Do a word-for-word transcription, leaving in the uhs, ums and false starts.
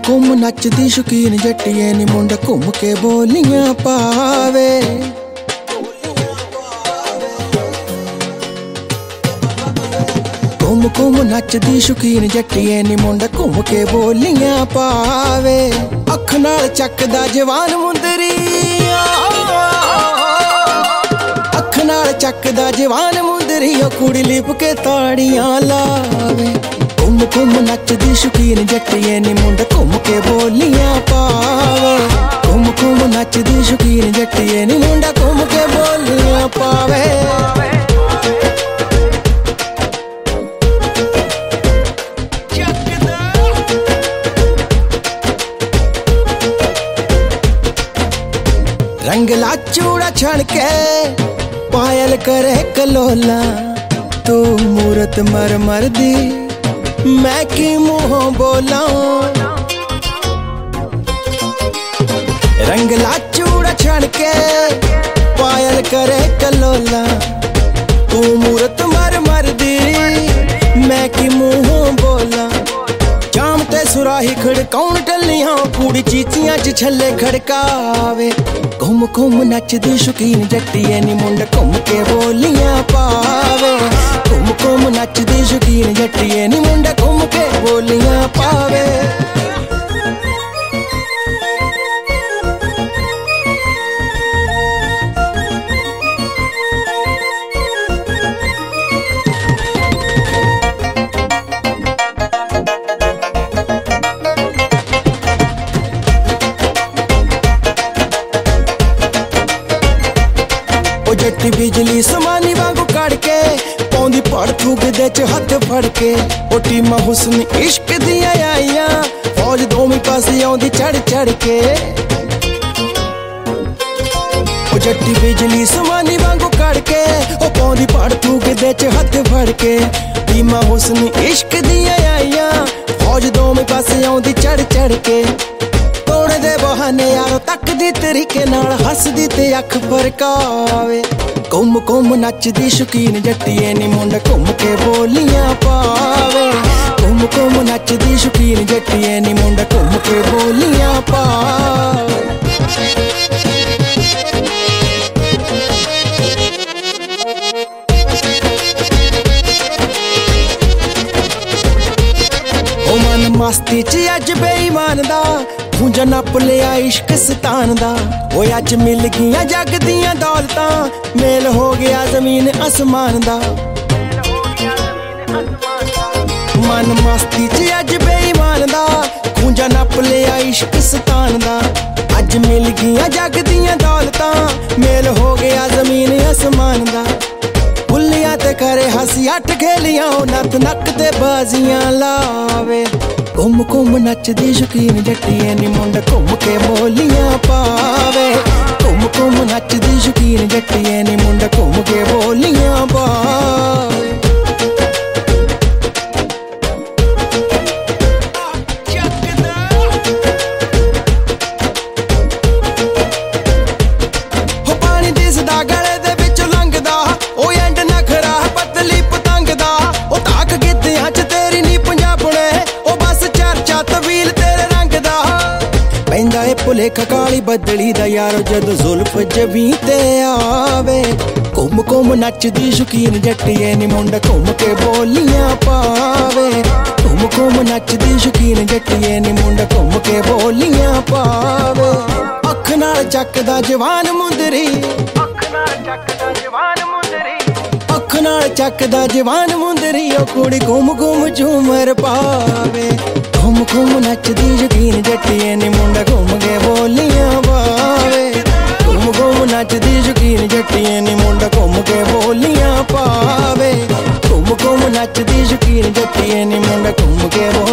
घुम नचदी शौकीन जट्टिए नी मुंडा घुम के बोलियां पावे। घुम घुम नचदी शौकीन जट्टिए नी मुंडा घुम के बोलियां पावे। अख नाल चकदा जवान मुंदरी, अख नाल चकदा जवान मुंदरी, ओ कुड़ी लिप के ताड़ियां लावे। घुम घुम नचदी शौकीन जट्टिए नी मुंडा घुम के बोलियां पावे। घुम घुम नचदी शौकीन जट्टिए नी मुंडा घुम के बोलियां पावे। रंगला चूड़ा छण के पायल करे कलोला, तू मूरत मर मर दी मैं की मुँह बोला। रंगला चूड़ा छण के पायल करे कलोला, तू मूरत मर मर दी मैं की मुँह बोला। जाम ते सुराही खड़काउन टलियां, कूड़ी चीचियां च छल्ले खड़कावे। घुम घुम नचदी शौकीन जट्टिए नी मुंडा घुम के बोलियां पावे। घुम घुम नचदी शौकीन जट्टिए नी मुंडा घुम के बोलियां पावे। जट्टी बिजली समानी वांगू कड़ के पौंदी पड़ थूकदे च हथ फड़ के। ओ टीमा हुस्न इश्क दियां आईयां, फौज दोवें पासे आउंदी चढ़ चढ़ के। ओ जट्टी बिजली समानी वांगू कड़ के ओ पौंदी पड़ थूकदे च हथ फड़ के। टीमा हुस्न इश्क दियां आईयां, फौज दोवें पासे आउंदी चढ़ चढ़ के। तोड़े दे बहाने यारो तकदी तरीके नाल हसदी ते अख फरकावे। घुम घुम नचदी शौकीन जट्टिए नी मुंडा घुम के बोलियां पावे। घुम घुम नचदी शौकीन जट्टिए नी मुंडा घुम के बोलियां पावे। ओ मन मस्ती च अज बेईमान दा खूंजा नप लिया इश्क सतान दा। ओए अज मिल गियां जग दियां दौलतां, मेल हो गया जमीन आसमान दा। मन मस्ती च अज बेईमान दा खूंजा नप लिया इश्क सतान दा। अज मिल गियां जग दियां दौलतां, मेल हो गया जमीन आसमान दा। बुल्लियां ते करे हसी अठ खेलियां, नत नक ते बाजियां लावे। घुम घुम नचदी शौकीन जट्टिए नी मुंडा घुम के बोलियां पावे। घुम घुम नचदी शौकीन जट्टिए नी मुंडा घुम के बोलियां पावे। हो पानी दिसदा गले दे विचों लंघदा, ओ एंड नखरा पतली पतंग दा। ओ ताक गिद्धियां च तेरी नी पंजाबणे, ओ बस चर्चा तवील तेरे रंग दा। पैंदा ए भुलेखा काली बदली दा यारो जदों जुल्फ जबीं ते आवे। घुम घुम नचदी शौकीन जट्टिए नी मुंडा घुम के बोलियां पावे। घुम घुम नचदी शौकीन जट्टिए नी मुंडा घुम के बोलियां पावे। अख नाल चकदा जवान मुंदरी, अख नाल चकदा जवान मुंदरी, अख नाल चकदा जवान मुंदरी, ओ कुड़ी घुम घुम झूमर पावे। घुम घुम नचदी शौकीन जट्टिए नी मुंडा घुम के बोलियां पावे। घुम घुम नचदी शौकीन जट्टिए नी मुंडा घुम के बोलियां पावे। घुम घुम नचदी शौकीन जट्टिए नी मुंडा घुम के